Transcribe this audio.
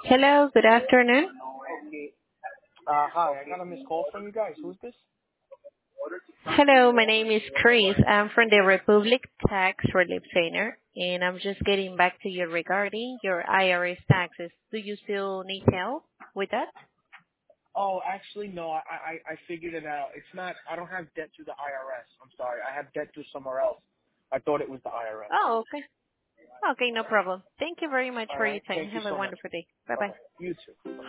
Hello, good afternoon. Hi, I got a missed call from you guys. Who's this? Hello, my name is Chris. I'm from the Republic Tax Relief Center, and I'm just getting back to you regarding your IRS taxes. Do you still need help with that? Oh, actually, no. I figured it out. It's not. I don't have debt to the IRS. I'm sorry. I have debt to somewhere else. I thought it was the IRS. Oh, okay. Okay, no problem. Thank you very much All for your right. time. Thank you Have a so much. wonderful day. Bye Bye-bye. bye. You too.